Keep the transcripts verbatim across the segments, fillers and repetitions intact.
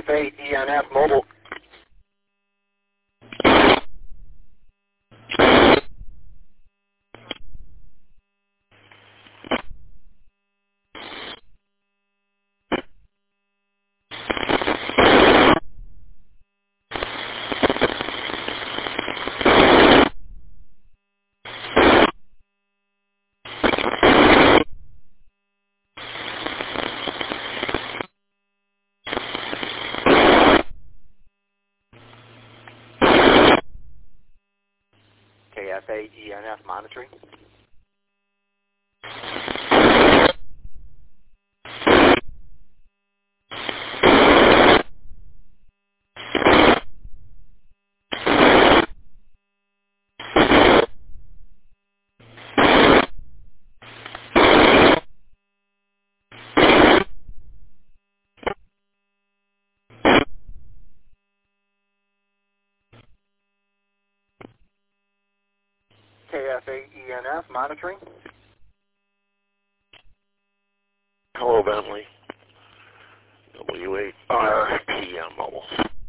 F A E N F Mobile. K F A E N F monitoring. K F A E N F monitoring. Hello, Bentley. W eight R P M mobile.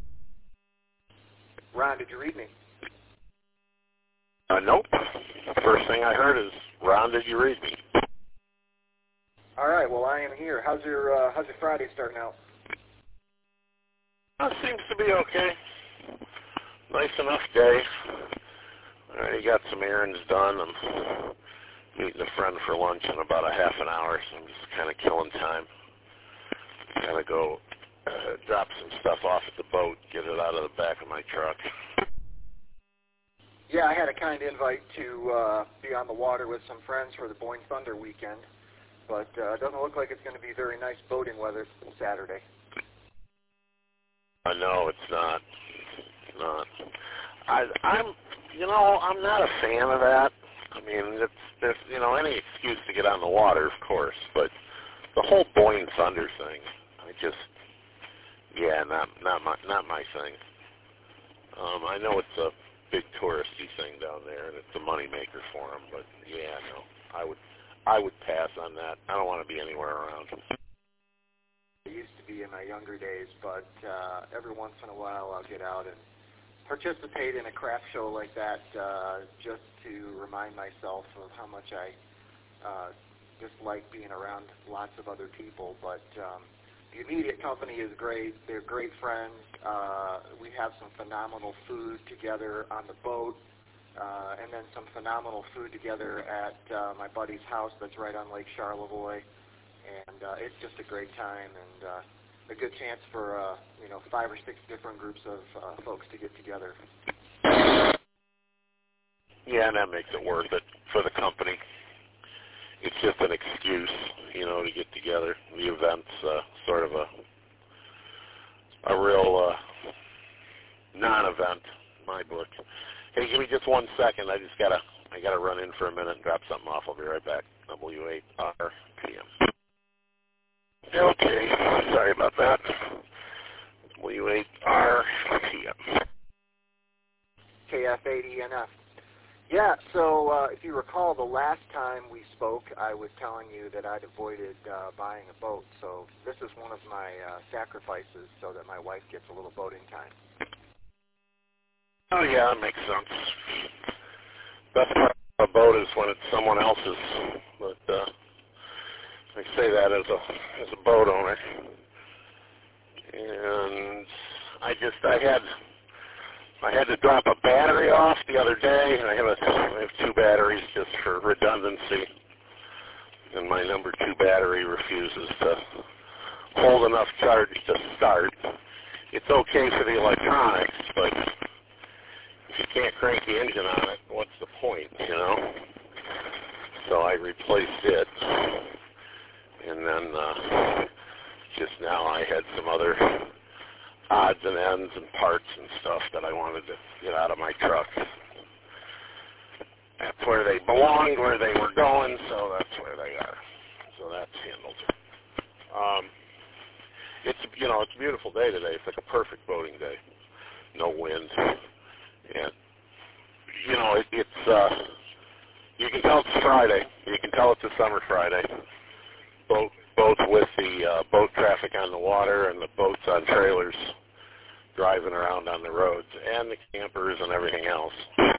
Ron, did you read me? Uh, nope. First thing I heard is, Ron, did you read me? All right. Well, I am here. How's your uh, How's your Friday starting out? Uh, seems to be okay. Nice enough day. I already got some errands done. I'm meeting a friend for lunch in about a half an hour, so I'm just kind of killing time. Kind of go uh, drop some stuff off at the boat, get it out of the back of my truck. Yeah, I had a kind invite to uh, be on the water with some friends for the Boyne Thunder weekend, but uh, it doesn't look like it's going to be very nice boating weather Saturday. I know it's not. It's not. I, I'm, you know, I'm not a fan of that. I mean, it's, there's, you know, any excuse to get on the water, of course, but the whole Boyne Thunder thing, I just, yeah, not, not my, not my thing. Um, I know it's a big touristy thing down there, and it's a moneymaker for them, but yeah, no, I would, I would pass on that. I don't want to be anywhere around. I used to be in my younger days, but uh, every once in a while I'll get out and participate in a craft show like that uh, just to remind myself of how much I uh, dislike being around lots of other people. But um, the immediate company is great. They're great friends. Uh, we have some phenomenal food together on the boat, uh, and then some phenomenal food together at uh, my buddy's house that's right on Lake Charlevoix. And uh, it's just a great time, and uh, a good chance for uh, you know five or six different groups of uh, folks to get together. Yeah, and that makes it worth it for the company. It's just an excuse, you know, to get together. The event's uh, sort of a a real uh, non-event in my book. Hey, give me just one second. I just gotta I gotta run in for a minute and drop something off. I'll be right back. W eight R P M. Okay, sorry about that. W eight R P M. K F eight E N F. Yeah, so uh, if you recall, the last time we spoke, I was telling you that I'd avoided uh, buying a boat. So this is one of my uh, sacrifices so that my wife gets a little boating time. Oh, yeah, that makes sense. Best part of a boat is when it's someone else's. But uh, I say that as a as a boat owner. And I just, I had... I had to drop a battery off the other day, and I have, a, I have two batteries just for redundancy, and my number two battery refuses to hold enough charge to start. It's okay for the electronics, but if you can't crank the engine on it, what's the point, you know? So I replaced it, and then uh, just now I had some other odds and ends and parts and stuff that I wanted to get out of my truck. That's where they belonged, where they were going, so that's where they are. So that's handled. Um, it's, you know, it's a beautiful day today. It's like a perfect boating day. No wind. And, you know, it, it's, uh, you can tell it's Friday. You can tell it's a summer Friday. Boat, boat both with the uh, boat traffic on the water and the boats on trailers driving around on the roads, and the campers and everything else.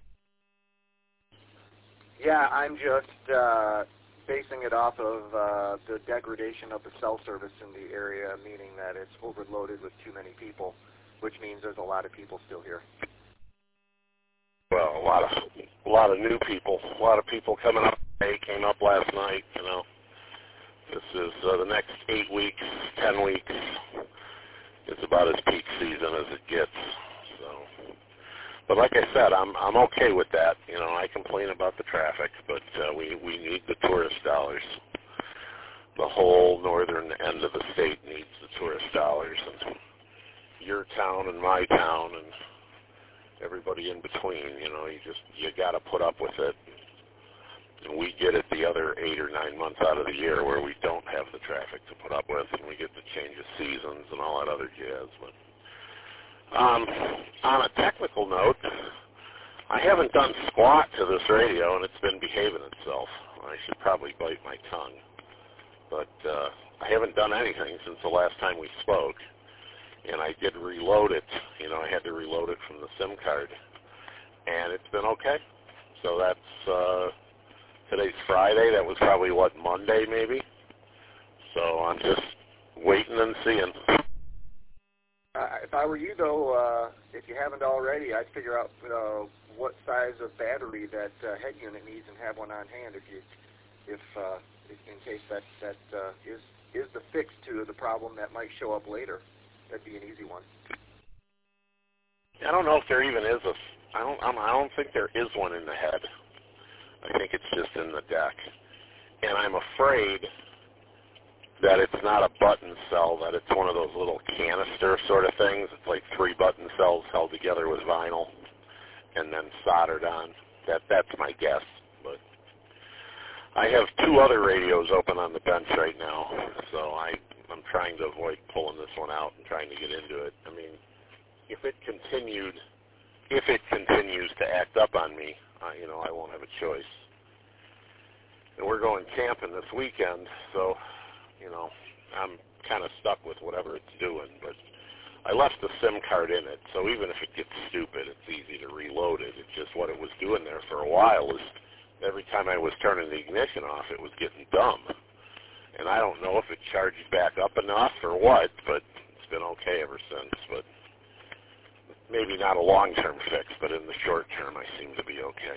Yeah, I'm just uh, basing it off of uh, the degradation of the cell service in the area, meaning that it's overloaded with too many people, which means there's a lot of people still here. Well, a lot of a lot of new people, a lot of people coming up. They came up last night. You know, this is uh, the next eight weeks, ten weeks. It's about as peak season as it gets. So, but like I said, I'm I'm okay with that. You know, I complain about the traffic, but uh, we we need the tourist dollars. The whole northern end of the state needs the tourist dollars, and your town and my town and everybody in between. You know, you just you got to put up with it. And we get it the other eight or nine months out of the year where we don't have the traffic to put up with, and we get the change of seasons and all that other jazz. But um, on a technical note, I haven't done squat to this radio, and it's been behaving itself. I should probably bite my tongue. But uh, I haven't done anything since the last time we spoke, and I did reload it. You know, I had to reload it from the SIM card, and it's been okay. So that's... Uh, Today's Friday. That was probably, what, Monday maybe? So I'm just waiting and seeing. Uh, if I were you, though, uh, if you haven't already, I'd figure out uh, what size of battery that uh, head unit needs and have one on hand if you, if, uh, if in case that, that uh, is, is the fix to the problem that might show up later. That'd be an easy one. I don't know if there even is a, I don't, I don't think there is one in the head. I think it's just in the deck. And I'm afraid that it's not a button cell, that it's one of those little canister sort of things. It's like three button cells held together with vinyl and then soldered on. That That's my guess. But I have two other radios open on the bench right now, so I, I'm trying to avoid pulling this one out and trying to get into it. I mean, if it continued, if it continues to act up on me, Uh, you know, I won't have a choice. And we're going camping this weekend, so, you know, I'm kind of stuck with whatever it's doing. But I left the SIM card in it, so even if it gets stupid, it's easy to reload it. It's just what it was doing there for a while is every time I was turning the ignition off, it was getting dumb. And I don't know if it charged back up enough or what, but it's been okay ever since. But maybe not a long-term fix, but in the short term, I seem to be okay.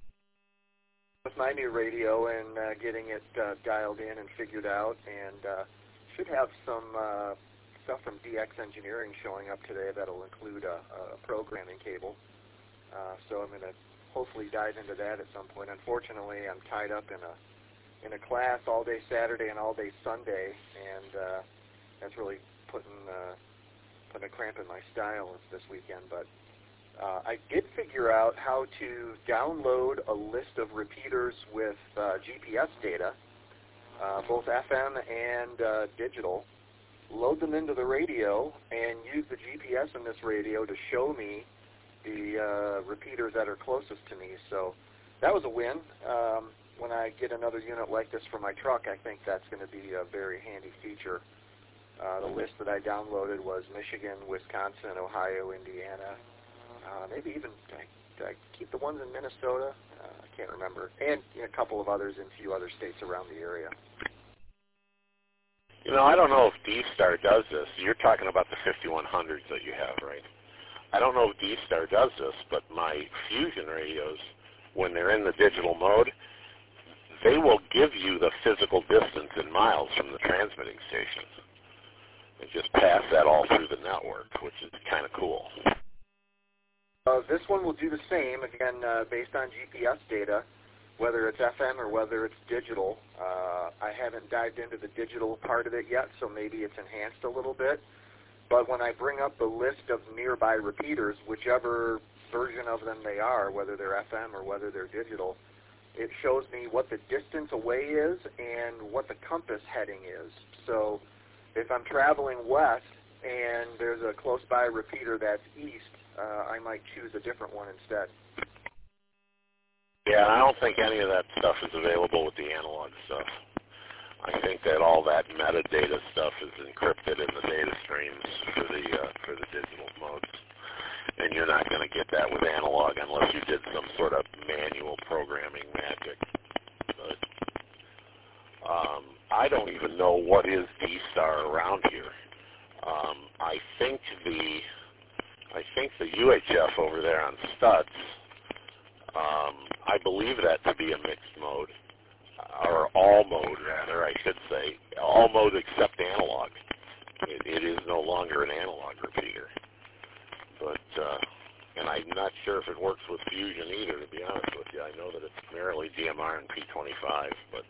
With my new radio and uh, getting it uh, dialed in and figured out, and uh, should have some uh, stuff from D X Engineering showing up today that'll include a, a programming cable. Uh, so I'm going to hopefully dive into that at some point. Unfortunately, I'm tied up in a in a class all day Saturday and all day Sunday, and uh, that's really putting uh, putting a cramp in my style this weekend. But uh, I did figure out how to download a list of repeaters with uh, G P S data, uh, both F M and uh, digital, load them into the radio, and use the G P S in this radio to show me the uh, repeaters that are closest to me. So that was a win. Um, when I get another unit like this for my truck, I think that's going to be a very handy feature. Uh, the list that I downloaded was Michigan, Wisconsin, Ohio, Indiana, uh, maybe even, did I, did I keep the ones in Minnesota? Uh, I can't remember. And you know, a couple of others in a few other states around the area. You know, I don't know if D-Star does this. You're talking about the fifty-one hundreds that you have, right? I don't know if D-Star does this, but my Fusion radios, when they're in the digital mode, they will give you the physical distance in miles from the transmitting station. And just pass that all through the network, which is kind of cool. Uh, this one will do the same, again, uh, based on G P S data, whether it's F M or whether it's digital. Uh, I haven't dived into the digital part of it yet, so maybe it's enhanced a little bit. But when I bring up the list of nearby repeaters, whichever version of them they are, whether they're F M or whether they're digital, it shows me what the distance away is and what the compass heading is. So if I'm traveling west and there's a close-by repeater that's east, uh, I might choose a different one instead. Yeah, I don't think any of that stuff is available with the analog stuff. I think that all that metadata stuff is encrypted in the data streams for the uh, for the digital modes, and you're not going to get that with analog unless you did some sort of manual programming magic. But um, I don't even know what is D-Star around here. Um, I think the I think the U H F over there on Stutz, um, I believe that to be a mixed mode. Or all mode, rather, I should say. All mode except analog. It, it is no longer an analog repeater. But, uh, and I'm not sure if it works with Fusion either, to be honest with you. I know that it's primarily D M R and P twenty-five, but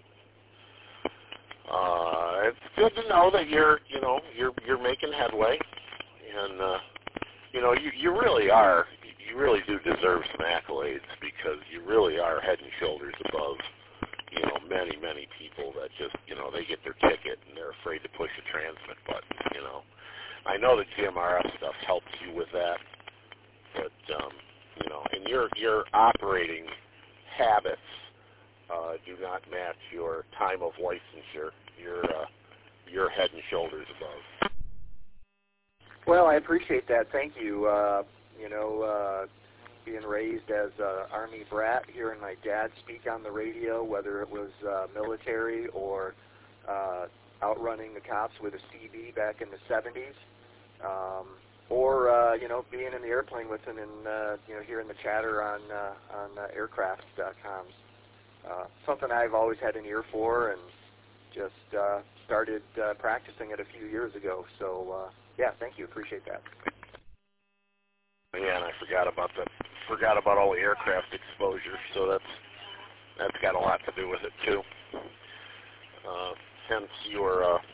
uh, it's good to know that you're, you know, you're you're making headway, and uh, you know, you you really are, you really do deserve some accolades because you really are head and shoulders above, you know, many, many people that just, you know, they get their ticket and they're afraid to push a transmit button, you know. I know the G M R F stuff helps you with that, but, um, you know, and your your operating habits uh, do not match your time of licensure. You're, uh, you're head and shoulders above. Well, I appreciate that. Thank you. Uh, you know, uh, being raised as an Army brat, hearing my dad speak on the radio, whether it was uh, military or uh, outrunning the cops with a C B back in the seventies, um, or uh, you know, being in the airplane with him and uh, you know, hearing the chatter on uh, on uh, aircraft dot coms. Uh, something I've always had an ear for, and just uh, started uh, practicing it a few years ago. So uh, yeah, thank you. Appreciate that. Yeah, and I forgot about the forgot about all the aircraft exposure, so that's that's got a lot to do with it too. Uh, hence your uh,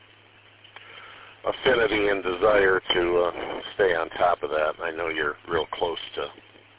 affinity and desire to uh, stay on top of that. I know you're real close to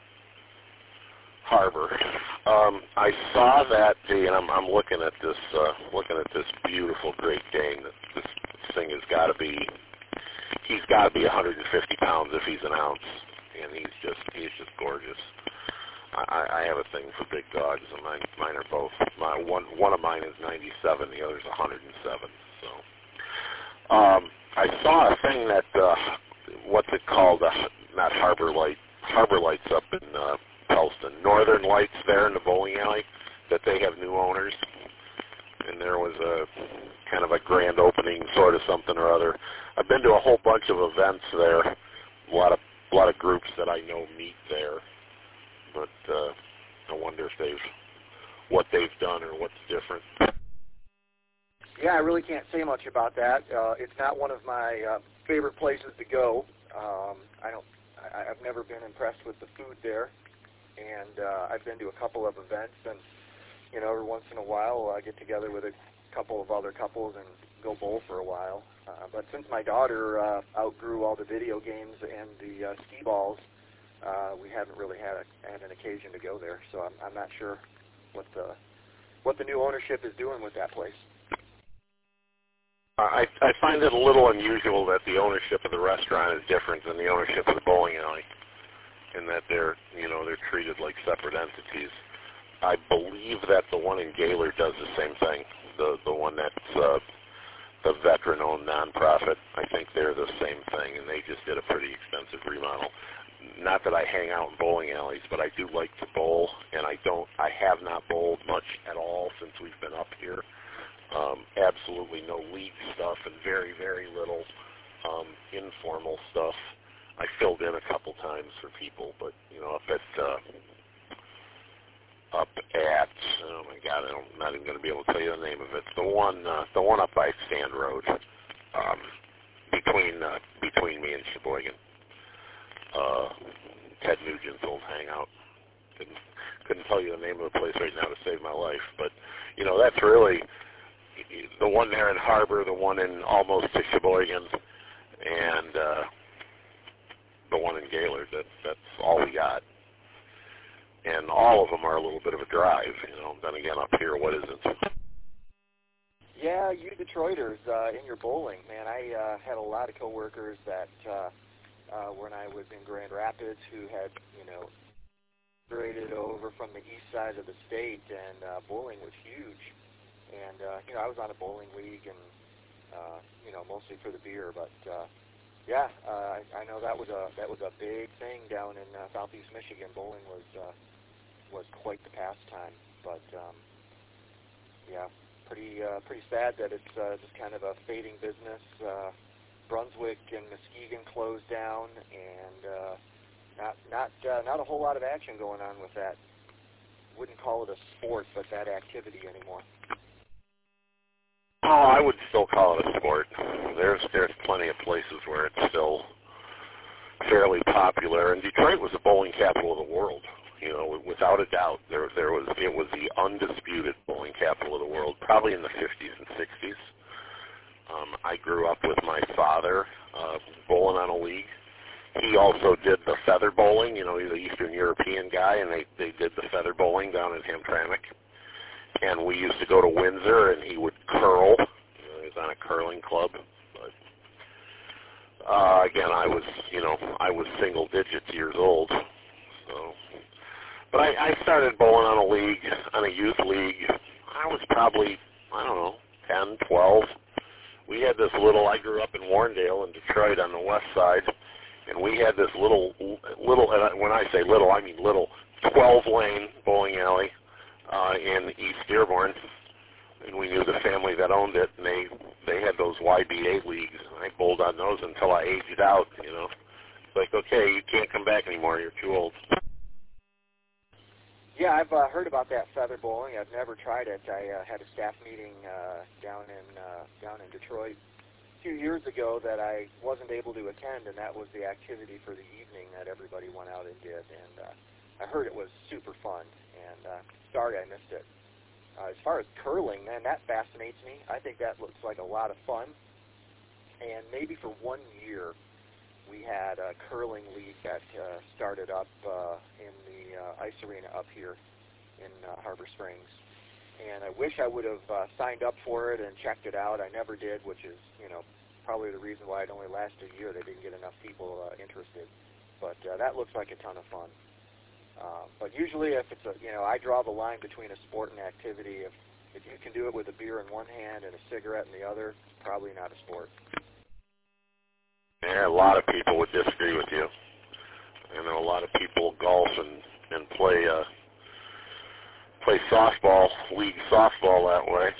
Harbor. Um, I saw that the, and I'm, I'm looking at this uh, looking at this beautiful Great Dane. This thing has got to be he's got to be one hundred fifty pounds if he's an ounce. And he's just he's just gorgeous. I, I have a thing for big dogs, and mine mine are both. My one one of mine is ninety-seven, the other's one hundred seven. So um, I saw a thing that uh, what's it called? Uh, not Harbor Light, Harbor Lights up in uh, Pellston, Northern Lights there in the bowling alley. That they have new owners, and there was a kind of a grand opening, sort of something or other. I've been to a whole bunch of events there. A lot of A lot of groups that I know meet there, but uh, I wonder if they've what they've done or what's different. Yeah, I really can't say much about that. Uh, it's not one of my uh, favorite places to go. Um, I don't. I, I've never been impressed with the food there, and uh, I've been to a couple of events, and you know, every once in a while I get together with a couple of other couples and go bowl for a while. Uh, but since my daughter uh, outgrew all the video games and the uh, skee balls, uh, we haven't really had, a, had an occasion to go there. So I'm, I'm not sure what the what the new ownership is doing with that place. I, I find it a little unusual that the ownership of the restaurant is different than the ownership of the bowling alley, and that they're you know they're treated like separate entities. I believe that the one in Gaylord does the same thing. The the one that's uh, the veteran-owned nonprofit, I think they're the same thing, and they just did a pretty expensive remodel. Not that I hang out in bowling alleys, but I do like to bowl, and I don't. I have not bowled much at all since we've been up here. Um, absolutely no league stuff, and very, very little um, informal stuff. I filled in a couple times for people, but you know, up at uh, up at oh my god, I'm not even going to be able to tell you the name of it. The one, uh, the one up by Stand Road, um, between uh, between me and Sheboygan. Uh, Ted Nugent's old hangout. Couldn't, couldn't tell you the name of the place right now to save my life, but you know, that's really the one there in Harbor, the one in almost to Sheboygan, and uh, the one in Gaylord. That that's all we got. And all of them are a little bit of a drive, you know. Then again, up here, what is it? Yeah, you Detroiters uh, in your bowling, man. I uh, had a lot of coworkers that uh, uh, when I was in Grand Rapids who had, you know, migrated over from the east side of the state, and uh, bowling was huge. And uh, you know, I was on a bowling league, and uh, you know, mostly for the beer. But uh, yeah, uh, I, I know that was a that was a big thing down in uh, Southeast Michigan. Bowling was uh, was quite the pastime. But um, yeah, pretty uh, pretty sad that it's uh, just kind of a fading business. Uh, Brunswick and Muskegon closed down, and uh, not not uh, not a whole lot of action going on with that. Wouldn't call it a sport, but that activity anymore. Oh, I would still call it a sport. There's there's plenty of places where it's still fairly popular, and Detroit was the bowling capital of the world. You know, without a doubt, there there was it was the undisputed bowling capital of the world, probably in the fifties and sixties. Um, I grew up with my father uh, bowling on a league. He also did the feather bowling. You know, he's an Eastern European guy, and they they did the feather bowling down in Hamtramck. And we used to go to Windsor, and he would curl. You know, he was on a curling club. But uh, again, I was, you know, I was single digits years old. So, but I, I started bowling on a league, on a youth league. I was probably, I don't know, ten, twelve. We had this little. I grew up in Warrendale in Detroit on the west side, and we had this little, little. And when I say little, I mean little, twelve-lane bowling alley. Uh, in East Dearborn, and we knew the family that owned it, and they they had those Y B A leagues. I bowled on those until I aged out. You know, it's like, okay, you can't come back anymore. You're too old. Yeah, I've uh, heard about that feather bowling. I've never tried it. I uh, had a staff meeting uh, down in uh, down in Detroit a few years ago that I wasn't able to attend, and that was the activity for the evening that everybody went out and did. And uh, I heard it was super fun. And uh, sorry I missed it. Uh, as far as curling, man, that fascinates me. I think that looks like a lot of fun. And maybe for one year, we had a curling league that uh, started up uh, in the uh, ice arena up here in uh, Harbor Springs. And I wish I would have uh, signed up for it and checked it out. I never did, which is, you know, probably the reason why it only lasted a year. They didn't get enough people uh, interested. But uh, that looks like a ton of fun. Uh, but usually, if it's a, you know, I draw the line between a sport and activity. If if you can do it with a beer in one hand and a cigarette in the other, it's probably not a sport. Yeah, a lot of people would disagree with you. I know a lot of people golf and and play uh, play softball, league softball that way.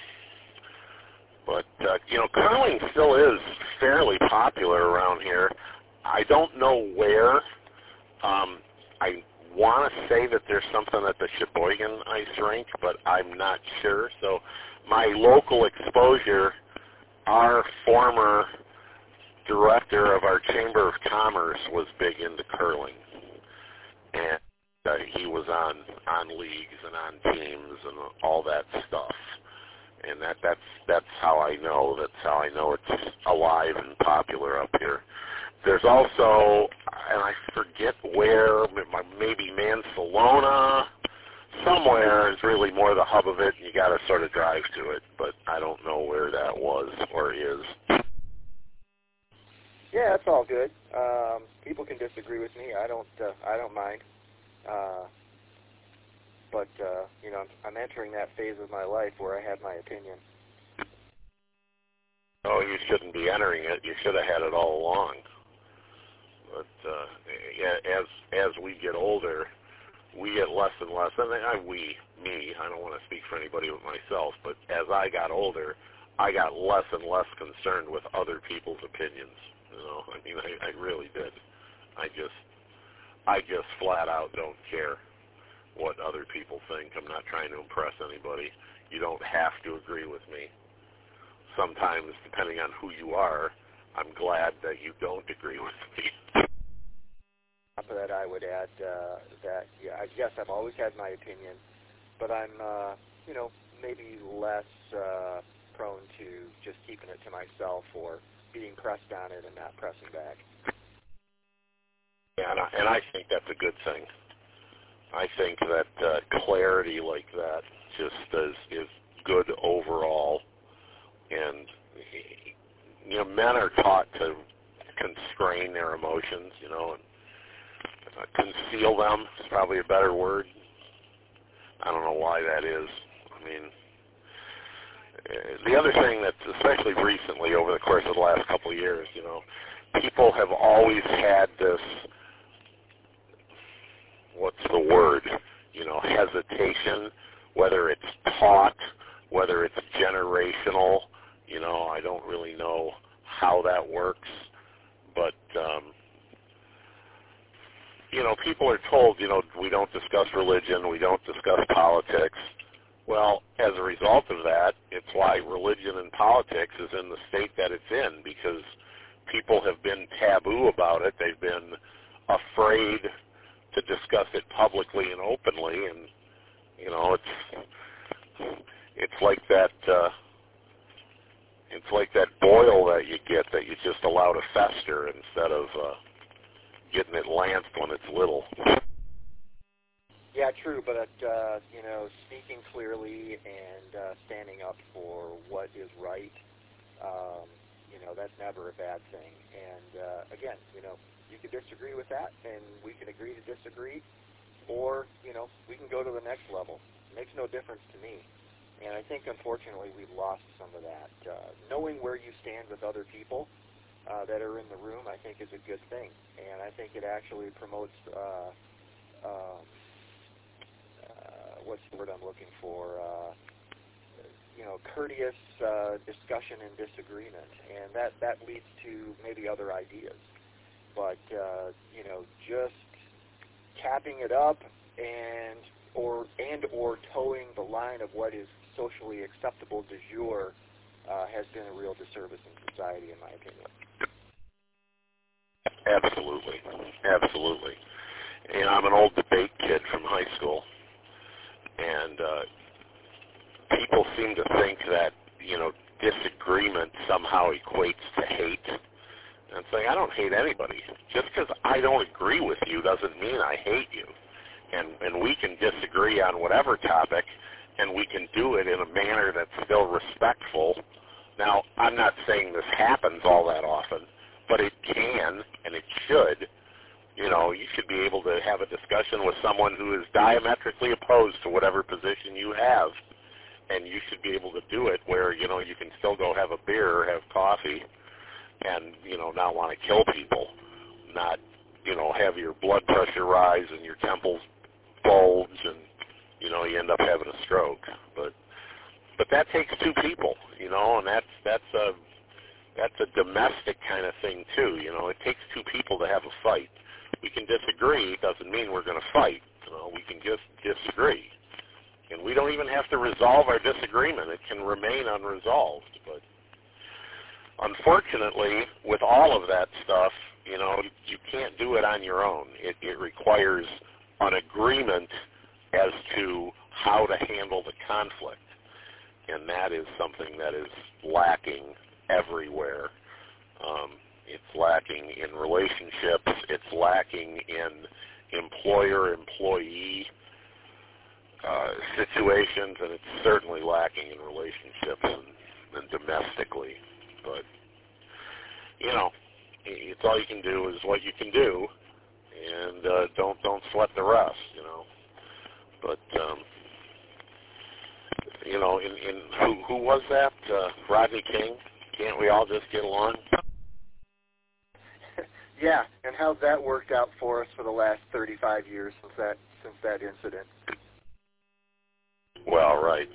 But uh, you know, curling still is fairly popular around here. I don't know where. Um, I want to say that there's something at the Sheboygan ice rink, but I'm not sure. So my local exposure, our former director of our Chamber of Commerce was big into curling, and uh, he was on on leagues and on teams and all that stuff. And that that's that's how I know. That's how I know it's alive and popular up here. There's also, and I forget where, maybe Mansalona, somewhere is really more the hub of it, and you got to sort of drive to it. But I don't know where that was or is. Yeah, that's all good. Um, people can disagree with me. I don't. Uh, I don't mind. Uh, but uh, you know, I'm, I'm entering that phase of my life where I have my opinion. Oh, you shouldn't be entering it. You should have had it all along. But uh, as as we get older, we get less and less. And I, we, me, I don't want to speak for anybody but myself. But as I got older, I got less and less concerned with other people's opinions. You know, I mean, I, I really did. I just, I just flat out don't care what other people think. I'm not trying to impress anybody. You don't have to agree with me. Sometimes, depending on who you are, I'm glad that you don't agree with me. To that, I would add uh, that, yeah, I guess I've always had my opinion, but I'm, uh, you know, maybe less uh, prone to just keeping it to myself or being pressed on it and not pressing back. Yeah, and I, and I think that's a good thing. I think that uh, clarity like that just is, is good overall. And, you know, men are taught to constrain their emotions, you know, and uh, conceal them is probably a better word. I don't know why that is. I mean, the other thing that's especially recently over the course of the last couple of years, you know, people have always had this, what's the word, you know, hesitation, whether it's taught, whether it's generational, you know, I don't really know how that works, but, um, you know, people are told, you know, we don't discuss religion, we don't discuss politics. Well, as a result of that, it's why religion and politics is in the state that it's in, because people have been taboo about it. They've been afraid to discuss it publicly and openly, and, you know, it's it's like that uh, it's like that boil that you get that you just allow to fester instead of uh, getting it lanced when it's little. Yeah, true, but, uh, you know, speaking clearly and uh, standing up for what is right, um, you know, that's never a bad thing. And, uh, again, you know, you can disagree with that, and we can agree to disagree, or, you know, we can go to the next level. It makes no difference to me. And I think, unfortunately, we've lost some of that. Uh, knowing where you stand with other people uh, that are in the room, I think, is a good thing. And I think it actually promotes uh, um, Uh, what's the word I'm looking for? Uh, you know, courteous uh, discussion and disagreement, and that that leads to maybe other ideas. But uh, you know, just capping it up and or and or towing the line of what is socially acceptable du jour uh, has been a real disservice in society, in my opinion. Absolutely, absolutely. And I'm an old debate kid from high school. And uh, people seem to think that, you know, disagreement somehow equates to hate. And it's like, I don't hate anybody. Just because I don't agree with you doesn't mean I hate you. And, and we can disagree on whatever topic, and we can do it in a manner that's still respectful. Now, I'm not saying this happens all that often, but it can and it should. You know, you should be able to have a discussion with someone who is diametrically opposed to whatever position you have, and you should be able to do it where, you know, you can still go have a beer or have coffee and, you know, not want to kill people, not, you know, have your blood pressure rise and your temples bulge and, you know, you end up having a stroke. But but that takes two people, you know, and that's that's a that's a domestic kind of thing too, you know. It takes two people to have a fight. We can disagree, doesn't mean we're going to fight. You know, we can just disagree. And we don't even have to resolve our disagreement. It can remain unresolved. But unfortunately, with all of that stuff, you know, you can't do it on your own. It, it requires an agreement as to how to handle the conflict. And that is something that is lacking everywhere. Um, It's lacking in relationships. It's lacking in employer-employee uh, situations, and it's certainly lacking in relationships and, and domestically. But, you know, it's all you can do is what you can do, and uh, don't don't sweat the rest, you know. But, um, you know, in, in who, who was that? Uh, Rodney King? Can't we all just get along? Yeah, and how's that worked out for us for the last thirty-five years since that since that incident? Well, right,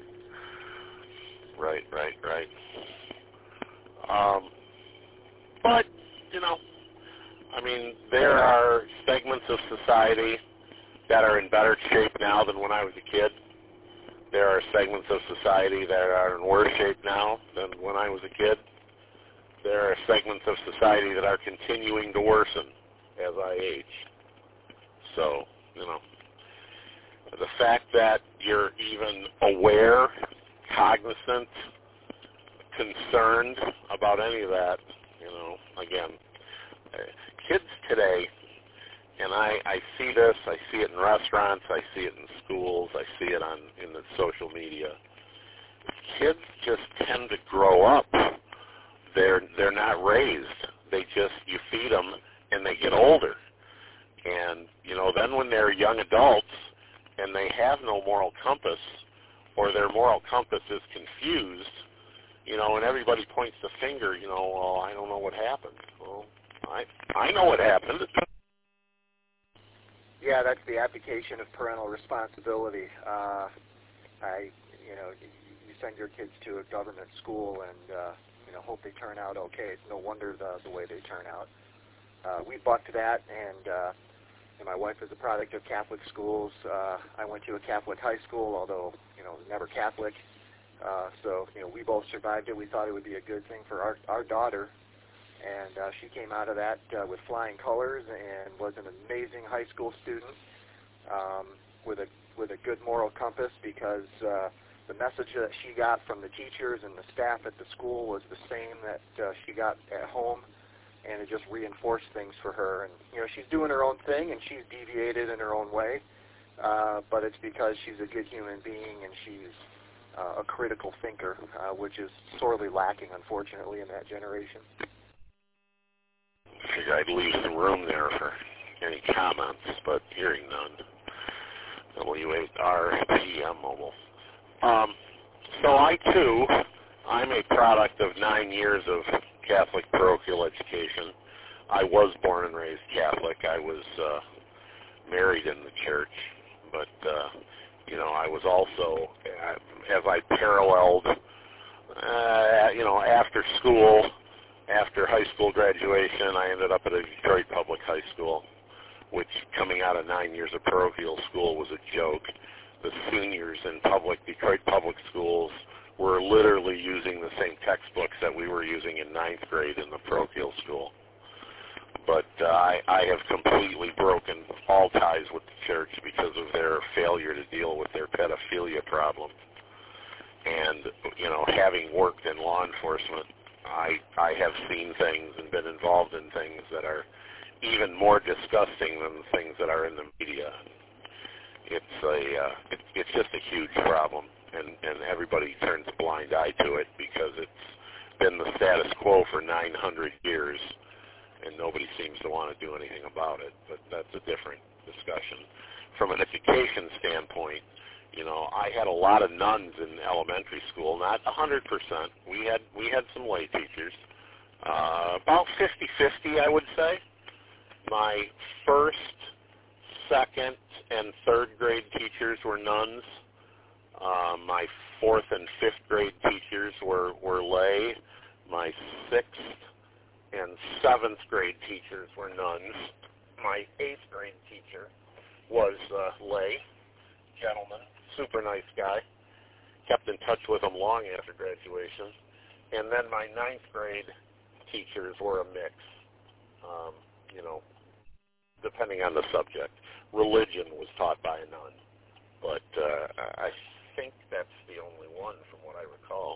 right, right, right. Um, but you know, I mean, there are segments of society that are in better shape now than when I was a kid. There are segments of society that are in worse shape now than when I was a kid. There are segments of society that are continuing to worsen as I age. So, you know, the fact that you're even aware, cognizant, concerned about any of that, you know, again, kids today, and I, I see this, I see it in restaurants, I see it in schools, I see it on in the social media. Kids just tend to grow up. They're they're not raised. They just, you feed them and they get older. And, you know, then when they're young adults and they have no moral compass, or their moral compass is confused, you know, and everybody points the finger, you know, well, I don't know what happened. Well, I I know what happened. Yeah, that's the abdication of parental responsibility. Uh, I, you know, you send your kids to a government school and, uh, you know, hope they turn out okay. It's no wonder the, the way they turn out. Uh, we bucked that, and, uh, and my wife is a product of Catholic schools. Uh, I went to a Catholic high school, although, you know, never Catholic. Uh, so, you know, we both survived it. We thought it would be a good thing for our, our daughter. And uh, she came out of that uh, with flying colors and was an amazing high school student um, with a with a good moral compass, because uh, the message that she got from the teachers and the staff at the school was the same that uh, she got at home, and it just reinforced things for her. And you know, she's doing her own thing, and she's deviated in her own way, uh, but it's because she's a good human being and she's uh, a critical thinker, uh, which is sorely lacking, unfortunately, in that generation. I figured I'd leave some room there for any comments, but hearing none. W eight R P M Mobile. Um, so I, too, I'm a product of nine years of Catholic parochial education. I was born and raised Catholic. I was uh, married in the church, but, uh, you know, I was also, uh, as I paralleled, uh, you know, after school, after high school graduation, I ended up at a Detroit public high school, which coming out of nine years of parochial school was a joke. The seniors in public Detroit public schools were literally using the same textbooks that we were using in ninth grade in the parochial school. But uh, I, I have completely broken all ties with the church because of their failure to deal with their pedophilia problem. And, you know, having worked in law enforcement, I, I have seen things and been involved in things that are even more disgusting than the things that are in the media. It's a, uh, it, it's just a huge problem, and, and everybody turns a blind eye to it because it's been the status quo for nine hundred years, and nobody seems to want to do anything about it. But that's a different discussion. From an education standpoint, you know, I had a lot of nuns in elementary school, not one hundred percent. We had we had some lay teachers, uh, about fifty-fifty, I would say. My first, second, and third grade teachers were nuns. Uh, my fourth and fifth grade teachers were, were lay. My sixth and seventh grade teachers were nuns. My eighth grade teacher was uh, lay, gentleman, super nice guy. Kept in touch with him long after graduation. And then my ninth grade teachers were a mix. Um, you know, depending on the subject. Religion was taught by a nun, but uh, I think that's the only one from what I recall.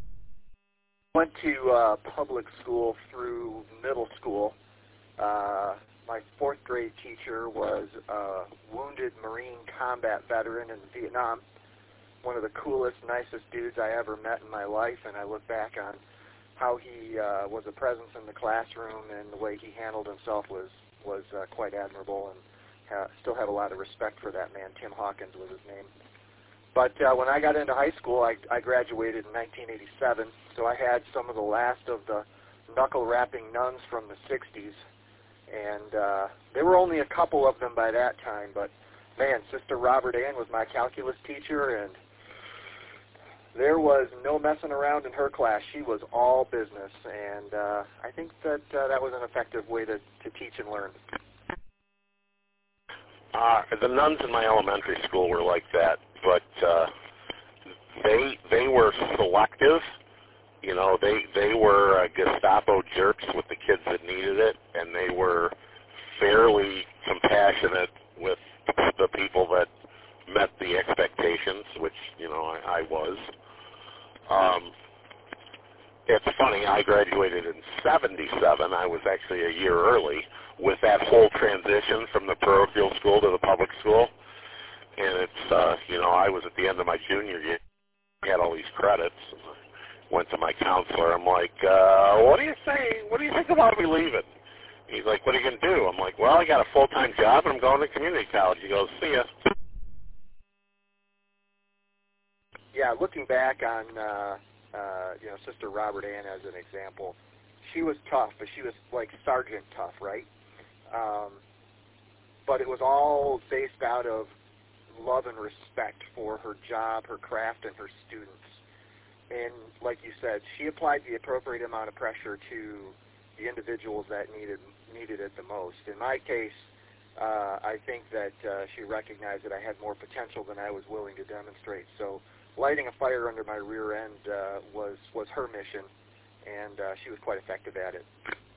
Went to uh, public school through middle school. Uh, my fourth grade teacher was a wounded Marine combat veteran in Vietnam. One of the coolest, nicest dudes I ever met in my life, and I look back on how he uh, was a presence in the classroom, and the way he handled himself was was uh, quite admirable, and ha- still have a lot of respect for that man. Tim Hawkins was his name. But uh, when I got into high school, I, I graduated in nineteen eighty-seven, so I had some of the last of the knuckle-rapping nuns from the sixties, and uh, there were only a couple of them by that time, but man, Sister Robert Ann was my calculus teacher, and there was no messing around in her class. She was all business, and uh, I think that uh, that was an effective way to, to teach and learn. Uh, the nuns in my elementary school were like that, but uh, they they were selective. You know, they they were uh, Gestapo jerks with the kids that needed it, and they were fairly compassionate with the people that met the expectations, which, you know, I, I was. Um, it's funny, I graduated in seventy-seven. I was actually a year early with that whole transition from the parochial school to the public school. And it's, uh, you know, I was at the end of my junior year. I had all these credits. Went to my counselor. I'm like, uh, what do you say? What do you think about me leaving? He's like, what are you going to do? I'm like, well, I got a full-time job, and I'm going to community college. He goes, see ya. yeah, looking back on, uh, uh, you know, Sister Robert Ann as an example, she was tough, but she was like sergeant tough, right? Um, but it was all based out of love and respect for her job, her craft, and her students. And like you said, she applied the appropriate amount of pressure to the individuals that needed needed it the most. In my case, uh, I think that uh, she recognized that I had more potential than I was willing to demonstrate. So lighting a fire under my rear end uh, was, was her mission, and uh, she was quite effective at it.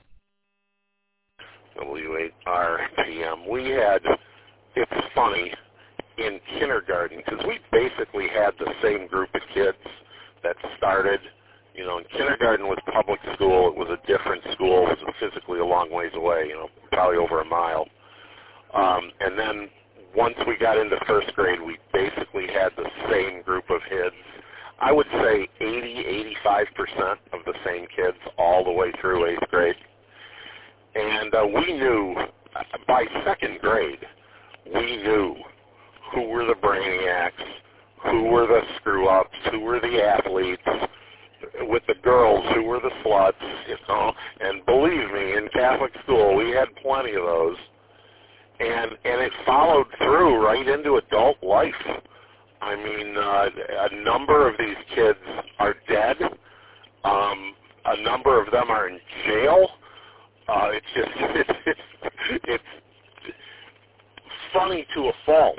W eight R P M. We had, it's funny, in kindergarten, because we basically had the same group of kids that started, you know, in kindergarten was public school. It was a different school. It was physically a long ways away, you know, probably over a mile. Um, and then once we got into first grade, we basically had the same group of kids. I would say eighty, eighty-five percent of the same kids all the way through eighth grade. And uh, we knew, by second grade, we knew who were the brainiacs, who were the screw-ups, who were the athletes, with the girls, who were the sluts, you know. And believe me, in Catholic school, we had plenty of those. And and it followed through right into adult life. I mean, uh, a number of these kids are dead. Um, a number of them are in jail. Uh, it's just, it's, it's, it's funny to a fault.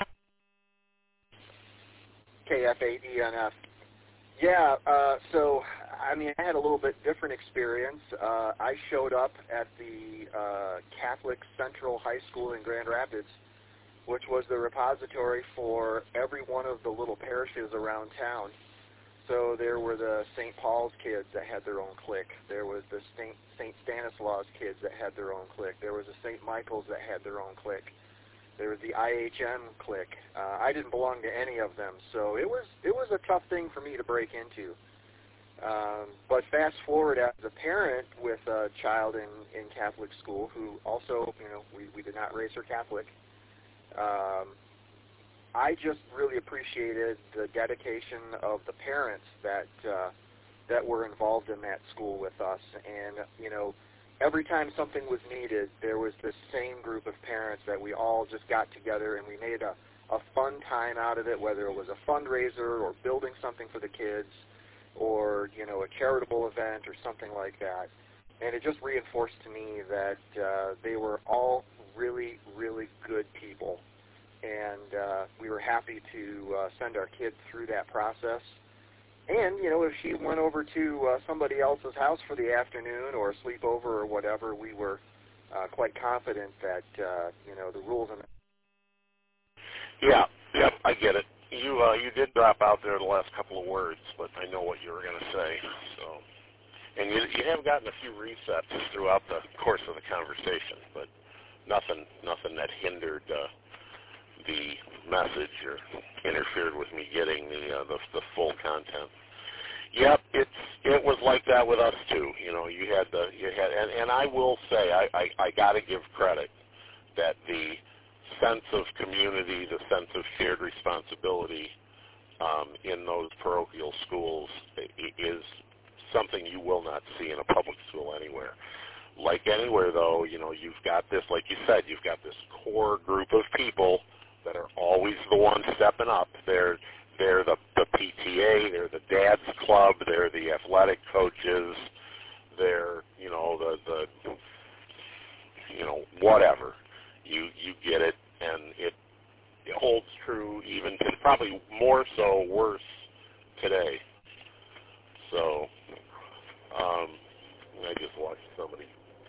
K F eight E N F. Yeah, uh, so, I mean, I had a little bit different experience. Uh, I showed up at the uh, Catholic Central High School in Grand Rapids, which was the repository for every one of the little parishes around town. So there were the Saint Paul's kids that had their own clique. There was the Saint Saint Stanislaus kids that had their own clique. There was the Saint Michael's that had their own clique. There was the I H M clique. Uh, I didn't belong to any of them, so it was it was a tough thing for me to break into. Um, but fast forward as a parent with a child in, in Catholic school who also, you know, we, we did not raise her Catholic. Um, I just really appreciated the dedication of the parents that uh, that were involved in that school with us. And, you know, every time something was needed, there was this same group of parents that we all just got together and we made a, a fun time out of it, whether it was a fundraiser or building something for the kids or, you know, a charitable event or something like that. And it just reinforced to me that uh, they were all really, really good people. And uh, we were happy to uh, send our kids through that process. And, you know, if she went over to uh, somebody else's house for the afternoon or a sleepover or whatever, we were uh, quite confident that, uh, you know, the rules and... Yeah, yep, I get it. You uh, you did drop out there the last couple of words, but I know what you were going to say. So, and you you have gotten a few resets throughout the course of the conversation, but nothing nothing that hindered uh, the message or interfered with me getting the, uh, the the full content. Yep, it's it was like that with us too. You know, you had the you had, and, and I will say I I, I got to give credit that the sense of community, the sense of shared responsibility um, in those parochial schools is something you will not see in a public school anywhere. Like anywhere, though, you know, you've got this, like you said, you've got this core group of people that are always the ones stepping up. They're they're the, the P T A, they're the dad's club, they're the athletic coaches, they're, you know, the, the you know, whatever. You you get it, and it, it holds true even to probably more so worse today. So um, I just watched somebody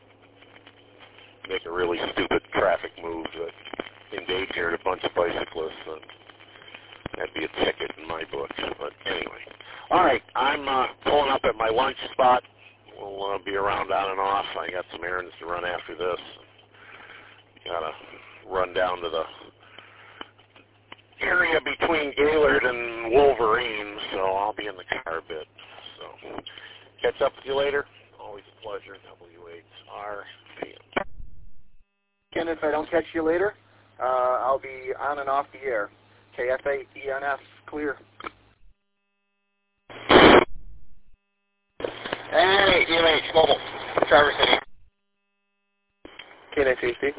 make a really stupid traffic move that endangered a bunch of bicyclists, and that'd be a ticket in my book. But anyway, all right, I'm uh, pulling up at my lunch spot. We'll uh, be around on and off. I got some errands to run after this. Gotta run down to the area between Gaylord and Wolverine, so I'll be in the car a bit. So catch up with you later. Always a pleasure. W H R P M. And if I don't catch you later, uh, I'll be on and off the air. K F eight E N F, clear. Hey, E M H Mobile, Traverse City. K nine C H D.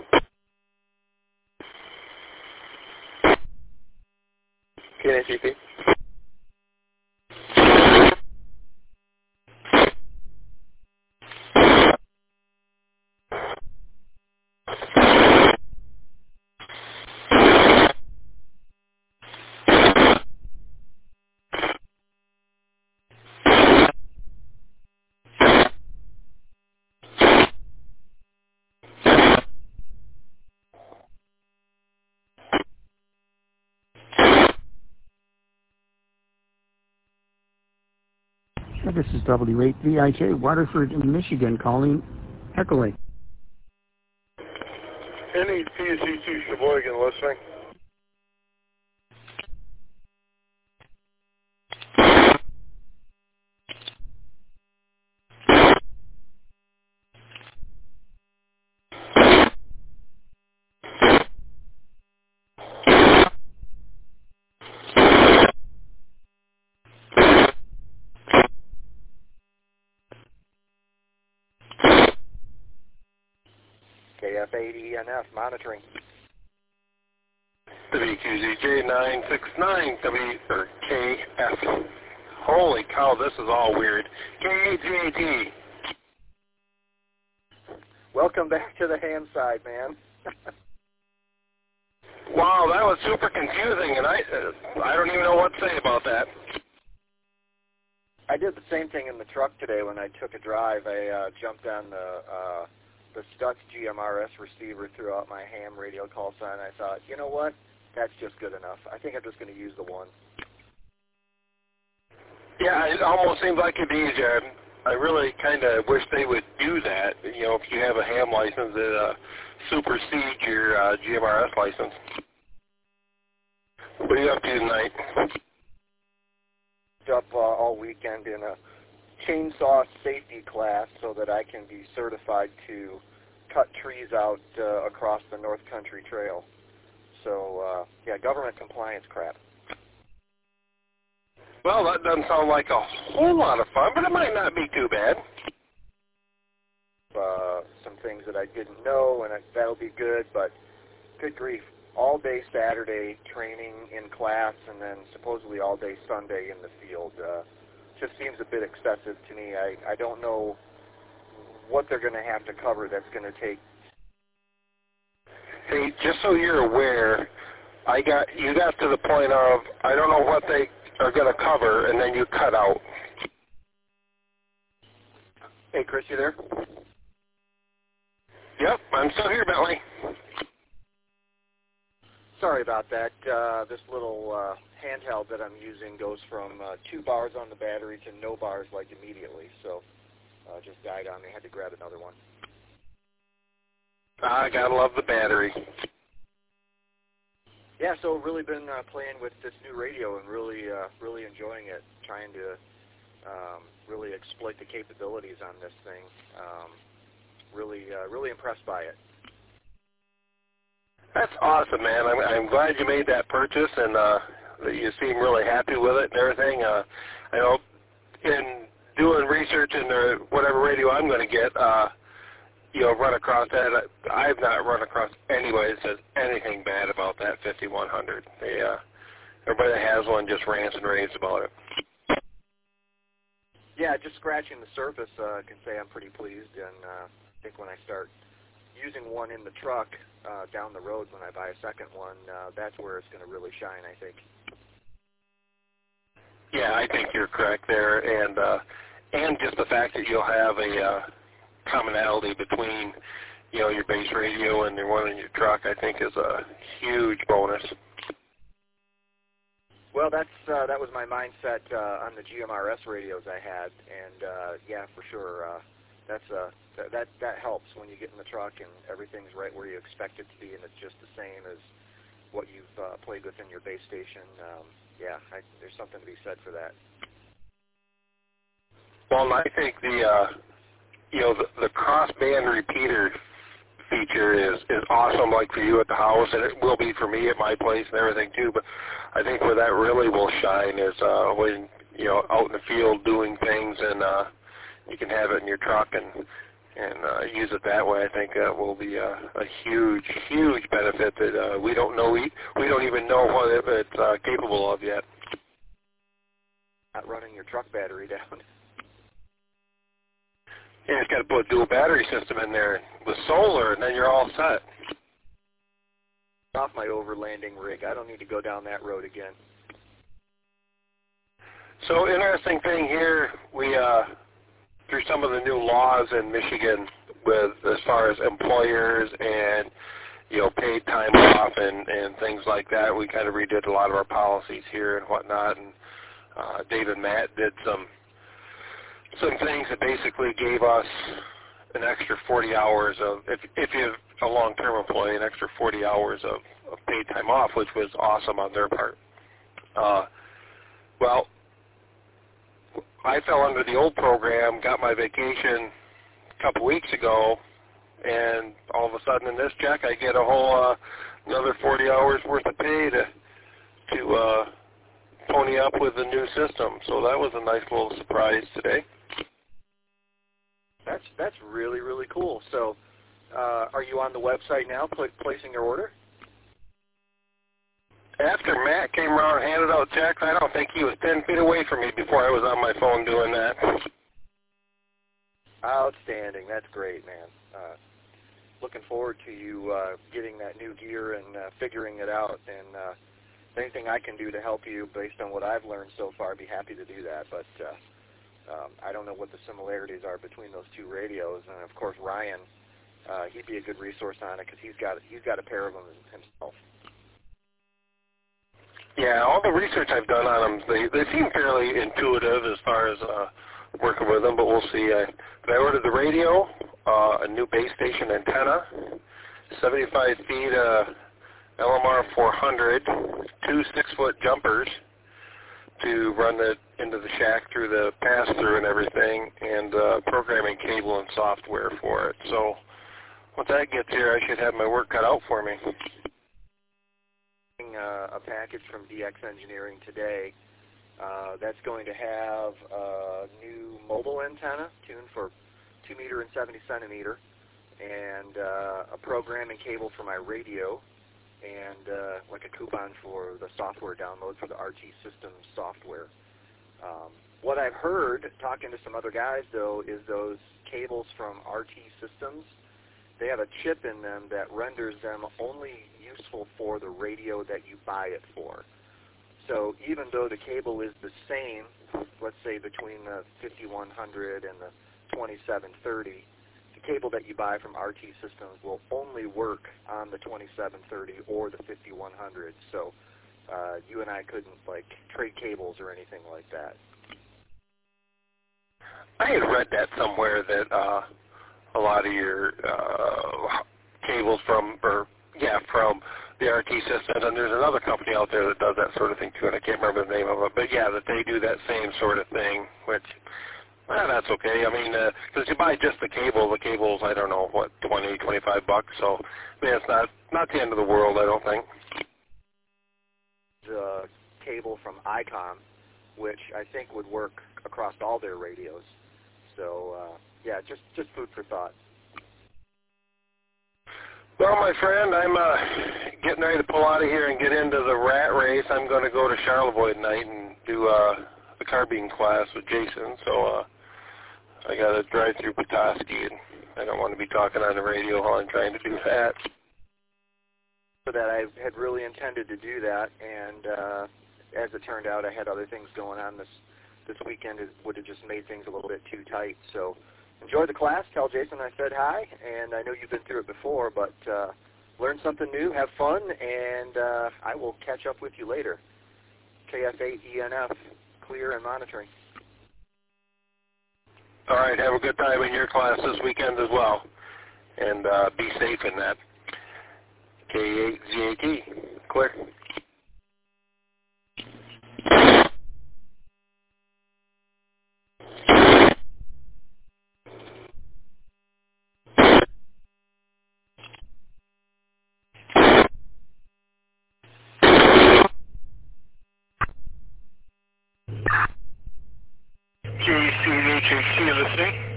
K nine C H D. This is W eight V I J, Waterford, Michigan, calling Echoley. N E P C two Sheboygan listening. K F eight E N F monitoring. W Q Z J nine six nine W or K F. Holy cow, this is all weird. K A J T. Welcome back to the ham side, man. Wow, that was super confusing, and I uh, I don't even know what to say about that. I did the same thing in the truck today when I took a drive. I uh, jumped on the uh, the Stutz G M R S receiver, threw out my ham radio call sign. I thought, you know what? That's just good enough. I think I'm just going to use the one. Yeah, it almost seems like it'd be easier. I really kind of wish they would do that. You know, if you have a ham license, it uh, supersedes your uh, G M R S license. What are you up to tonight? Up uh, all weekend in a chainsaw safety class so that I can be certified to cut trees out uh, across the North Country Trail. So, uh, yeah, government compliance crap. Well, that doesn't sound like a whole lot of fun, but it might not be too bad. Uh, some things that I didn't know, and I, that'll be good, but good grief. All day Saturday training in class, and then supposedly all day Sunday in the field. Uh, just seems a bit excessive to me. I, I don't know what they're going to have to cover that's going to take. Hey, just so you're aware, I got you got to the point of I don't know what they are going to cover, and then you cut out. Hey, Chris, you there? Yep, I'm still here, Bentley. Sorry about that. Uh, this little uh, handheld that I'm using goes from uh, two bars on the battery to no bars like immediately. So uh, just died on me. Had to grab another one. I gotta love the battery. Yeah, so really been uh, playing with this new radio and really, uh, really enjoying it. Trying to um, really exploit the capabilities on this thing. Um, really, uh, really impressed by it. That's awesome, man. I'm, I'm glad you made that purchase and uh, that you seem really happy with it and everything. Uh, I know in doing research into whatever radio I'm going to get, uh, you know, run across that. I've not run across anybody that says anything bad about that fifty-one hundred. They, uh, everybody that has one just rants and raves about it. Yeah, just scratching the surface, uh, I can say I'm pretty pleased, and uh, I think when I start using one in the truck uh, down the road when I buy a second one, uh, that's where it's going to really shine, I think. Yeah, I think you're correct there, and uh, and just the fact that you'll have a uh, commonality between, you know, your base radio and the one in your truck, I think is a huge bonus. Well, that's uh, that was my mindset uh, on the G M R S radios I had, and uh, yeah, for sure, uh, that's uh, th- that that helps when you get in the truck and everything's right where you expect it to be, and it's just the same as what you've uh, played with in your base station. Um, yeah, I, there's something to be said for that. Well, I think the uh, you know the, the cross-band repeater feature is, is awesome, like for you at the house, and it will be for me at my place and everything too. But I think where that really will shine is uh, when, you know, out in the field doing things and uh, you can have it in your truck and and uh, use it that way. I think that will be a, a huge, huge benefit that uh, we don't know. We, we don't even know what it, it's uh, capable of yet. Not running your truck battery down. Yeah, it's got to put a dual battery system in there with solar, and then you're all set. Off my overlanding rig. I don't need to go down that road again. So interesting thing here, we uh, through some of the new laws in Michigan with as far as employers and, you know, paid time off and, and things like that, we kind of redid a lot of our policies here and whatnot. And uh, Dave and Matt did some some things that basically gave us an extra forty hours of, if, if you're a long-term employee, an extra forty hours of, of paid time off, which was awesome on their part. Uh, well, I fell under the old program, got my vacation a couple weeks ago, and all of a sudden in this check I get a whole uh, another forty hours worth of pay to to uh, pony up with the new system. So that was a nice little surprise today. That's that's really really cool. So, uh, are you on the website now, pl- placing your order? After Matt came around and handed out checks, I don't think he was ten feet away from me before I was on my phone doing that. Outstanding. That's great, man. Uh, looking forward to you uh, getting that new gear and uh, figuring it out. And uh, anything I can do to help you based on what I've learned so far, I'd be happy to do that. But uh, um, I don't know what the similarities are between those two radios. And, of course, Ryan, uh, he'd be a good resource on it because he's got, he's got a pair of them himself. Yeah, all the research I've done on them, they, they seem fairly intuitive as far as uh, working with them, but we'll see. I, I ordered the radio, uh, a new base station antenna, seventy-five feet uh, L M R four hundred, two six-foot jumpers to run it into the shack through the pass-through and everything, and uh, programming cable and software for it. So once that gets here, I should have my work cut out for me. Uh, a package from D X Engineering today uh, that's going to have a new mobile antenna tuned for two meter and seventy centimeter, and uh, a programming cable for my radio, and uh, like a coupon for the software download for the R T Systems software. Um, what I've heard, talking to some other guys though, is those cables from R T Systems, they have a chip in them that renders them only useful for the radio that you buy it for. So even though the cable is the same, let's say between the fifty-one hundred and the twenty-seven thirty, the cable that you buy from R T Systems will only work on the twenty-seven thirty or the fifty-one hundred. So uh, you and I couldn't like trade cables or anything like that. I had read that somewhere that uh, a lot of your uh, cables from, or yeah, from the R T systems, and there's another company out there that does that sort of thing too, and I can't remember the name of it, but yeah, that they do that same sort of thing, which, well, that's okay. I mean, because uh, you buy just the cable, the cable's, I don't know, what, twenty, twenty-five bucks, so I mean, it's not, not the end of the world, I don't think. The cable from ICOM, which I think would work across all their radios. So, uh, yeah, just, just food for thought. Well, my friend, I'm uh, getting ready to pull out of here and get into the rat race. I'm going to go to Charlevoix tonight and do uh, a carbine class with Jason. So uh, I got to drive through Petoskey, and I don't want to be talking on the radio while I'm trying to do that. So that I had really intended to do that, and uh, as it turned out, I had other things going on this this weekend. It would have just made things a little bit too tight. So enjoy the class. Tell Jason I said hi, and I know you've been through it before, but uh, learn something new, have fun, and uh, I will catch up with you later. K F eight E N F, clear and monitoring. All right, have a good time in your class this weekend as well, and uh, be safe in that. K eight Z A T, clear. J C H A C in the Testing.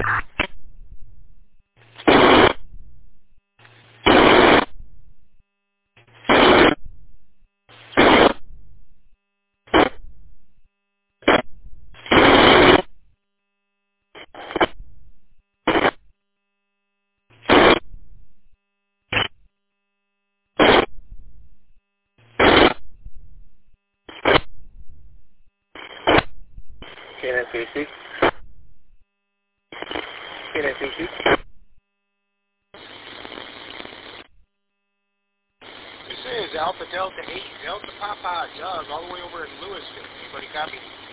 K nine three C. K nine three C. This is Alpha Delta eight, Delta Papa Doug, all the way over in Lewiston. Anybody copy?